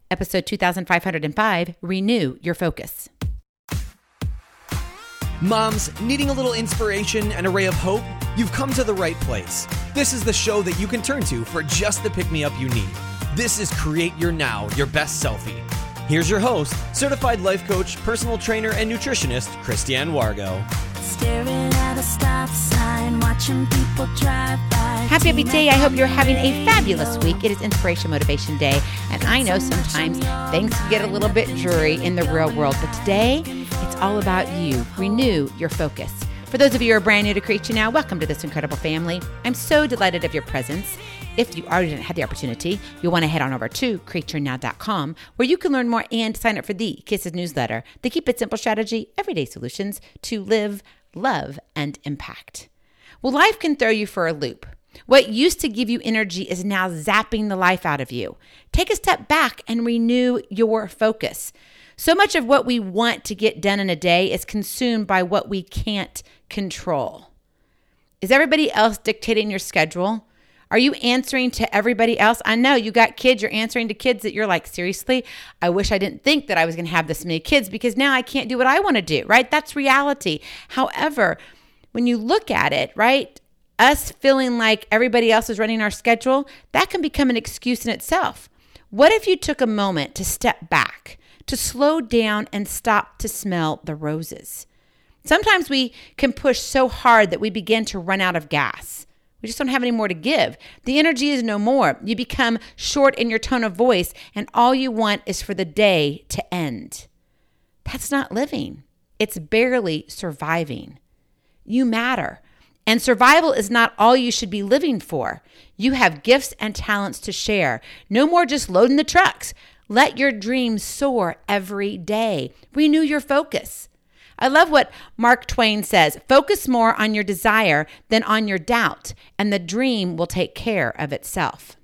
Episode 2505, Renew Your Focus. Moms, needing a little inspiration and a ray of hope? You've come to the right place. This is the show that you can turn to for just the pick-me-up you need. This is Create Your Now, Your Best Selfie. Here's your host, certified life coach, personal trainer, and nutritionist, Christiane Wargo. Staring at a stop sign, watching people drive by. Happy day. I hope you're having a fabulous week. It is Inspiration Motivation Day, and I know sometimes things can get a little bit dreary in the real world, but today it's all about you. Renew your focus. For those of you who are brand new to Create Your Now, welcome to this incredible family. I'm so delighted of your presence. If you already didn't have the opportunity, you'll want to head on over to createyournow.com, where you can learn more and sign up for the Kisses newsletter, the Keep It Simple strategy, everyday solutions to live, love, and impact. Well, life can throw you for a loop. What used to give you energy is now zapping the life out of you. Take a step back and renew your focus. So much of what we want to get done in a day is consumed by what we can't control. Is everybody else dictating your schedule? Are you answering to everybody else? I know you got kids, you're answering to kids that you're like, seriously, I wish I didn't think that I was going to have this many kids because now I can't do what I want to do, right? That's reality. However, when you look at it, right, us feeling like everybody else is running our schedule, that can become an excuse in itself. What if you took a moment to step back, to slow down and stop to smell the roses? Sometimes we can push so hard that we begin to run out of gas. We just don't have any more to give. The energy is no more. You become short in your tone of voice, and all you want is for the day to end. That's not living. It's barely surviving. You matter. And survival is not all you should be living for. You have gifts and talents to share. No more just loading the trucks. Let your dreams soar every day. Renew your focus. I love what Mark Twain says, focus more on your desire than on your doubt, and the dream will take care of itself.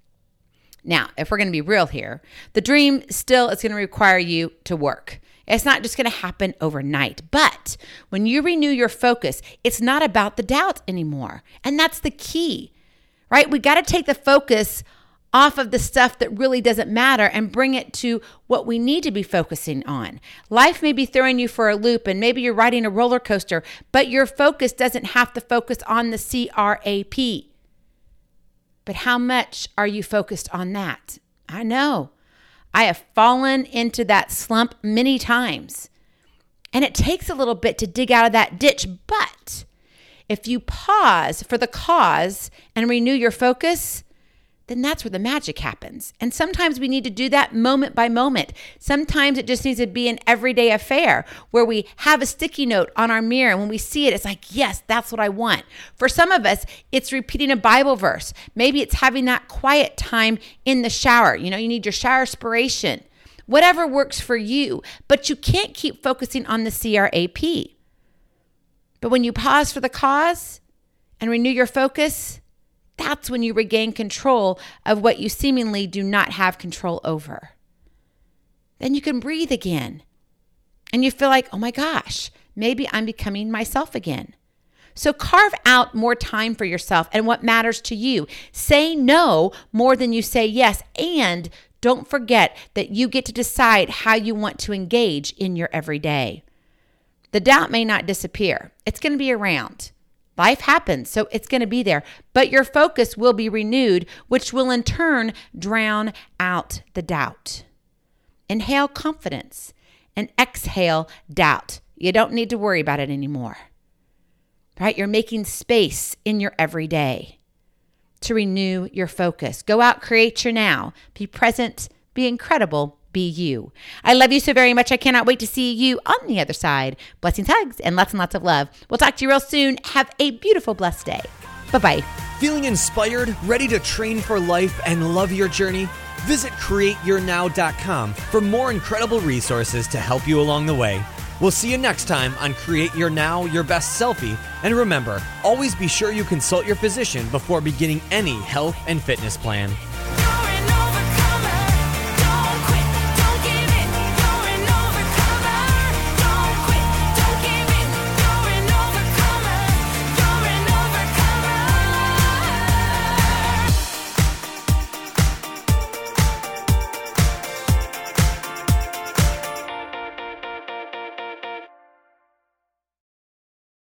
Now, if we're going to be real here, the dream still is going to require you to work. It's not just going to happen overnight. But when you renew your focus, it's not about the doubt anymore. And that's the key, right? We got to take the focus off of the stuff that really doesn't matter and bring it to what we need to be focusing on. Life may be throwing you for a loop and maybe you're riding a roller coaster, but your focus doesn't have to focus on the CRAP. But how much are you focused on that? I know. I have fallen into that slump many times. And it takes a little bit to dig out of that ditch. But if you pause for the cause and renew your focus, then that's where the magic happens. And sometimes we need to do that moment by moment. Sometimes it just needs to be an everyday affair where we have a sticky note on our mirror. And when we see it, it's like, yes, that's what I want. For some of us, it's repeating a Bible verse. Maybe it's having that quiet time in the shower. You need your shower inspiration. Whatever works for you. But you can't keep focusing on the CRAP. But when you pause for the cause and renew your focus, that's when you regain control of what you seemingly do not have control over. Then you can breathe again. And you feel like, oh my gosh, maybe I'm becoming myself again. So carve out more time for yourself and what matters to you. Say no more than you say yes. And don't forget that you get to decide how you want to engage in your everyday. The doubt may not disappear. It's going to be around. Life happens, so it's going to be there, but your focus will be renewed, which will in turn drown out the doubt. Inhale confidence and exhale doubt. You don't need to worry about it anymore, right? You're making space in your everyday to renew your focus. Go out, create your now. Be present, be incredible, be you. I love you so very much. I cannot wait to see you on the other side. Blessings, hugs, and lots of love. We'll talk to you real soon. Have a beautiful, blessed day. Bye-bye. Feeling inspired, ready to train for life and love your journey? Visit createyournow.com for more incredible resources to help you along the way. We'll see you next time on Create Your Now, Your Best Selfie. And remember, always be sure you consult your physician before beginning any health and fitness plan.